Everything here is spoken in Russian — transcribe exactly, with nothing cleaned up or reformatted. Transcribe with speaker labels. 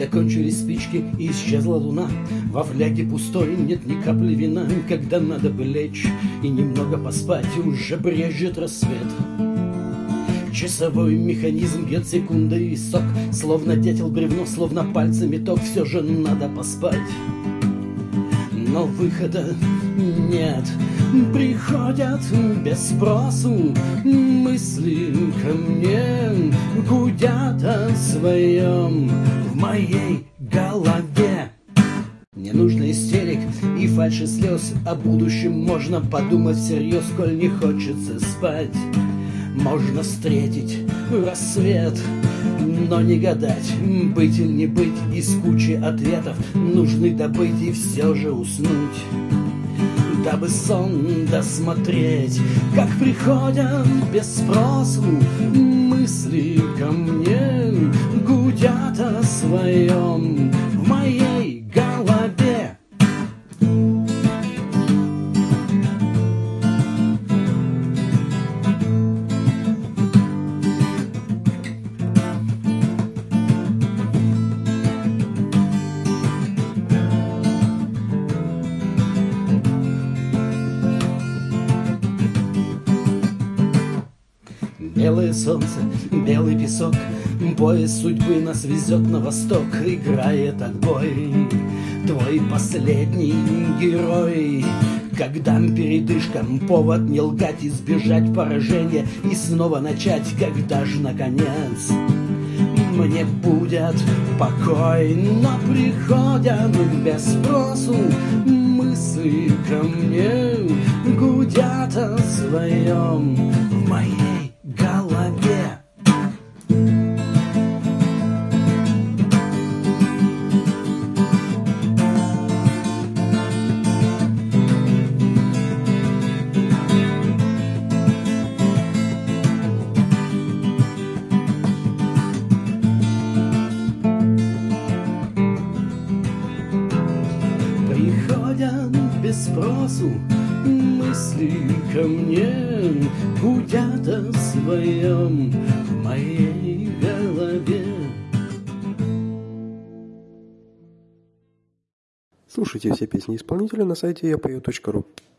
Speaker 1: Закончились спички и исчезла луна. Во фляге пустой нет ни капли вина. Когда надо бы лечь и немного поспать, уже брежет рассвет. Часовой механизм бьет секундой висок, словно дятел бревно, словно пальцами ток. Все же надо поспать, но выхода нет. Приходят без спросу мысли ко мне, гудят о своем в моей голове. Не нужно истерик и фальши слез, о будущем можно подумать всерьез, коль не хочется спать. Можно встретить рассвет, но не гадать, быть или не быть. Из кучи ответов нужны добыть и все же уснуть, дабы сон досмотреть, как приходят без спросу мысли ко мне, гудят о своем в моей голове. Белое солнце, белый песок, поезд судьбы нас везет на восток. Играет отбой твой последний герой. Когда передышкам повод не лгать, избежать поражения и снова начать. Когда же наконец мне будет покой, но приходят без спросу мысли ко мне, гудят о своем в моей голове. Приходят без спросу мысли ко мне, гудят о своем в моей голове.
Speaker 2: Слушайте все песни исполнителя на сайте я пою точка ру.